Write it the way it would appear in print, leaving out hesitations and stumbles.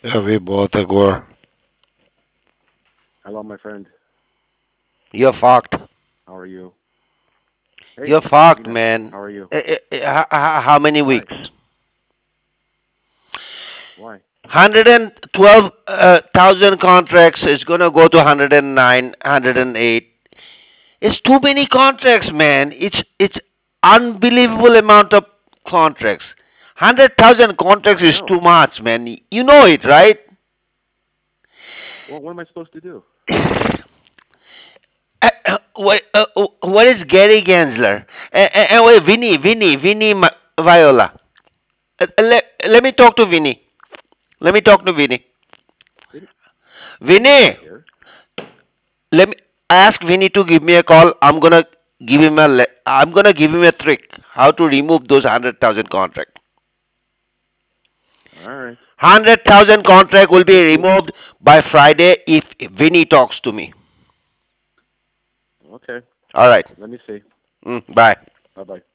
अभी बहुत है गोर. Hello, my friend. You're fucked. How are you? You're Hey, fucked, Venus. man. How are you? How many Why? weeks? Why? 112,000 contracts is going to go to 109, 108. It's too many contracts, man. It's unbelievable amount of contracts. 100,000 contracts I is know. too much, man. You know it, right? Well, what am I supposed to do? What is Gary Gensler? And wait, Vinny Viola. Let me talk to Vinny. Let me talk to Vinny. Vin- Vinny's Vinny, not here. let me ask Vinny to give me a call. I'm gonna give him a trick how to remove those 100,000 contract. All right. 100,000 contract will be We'll removed by Friday if Vinny talks to me. okay. All right. Let me see. Bye. Bye bye.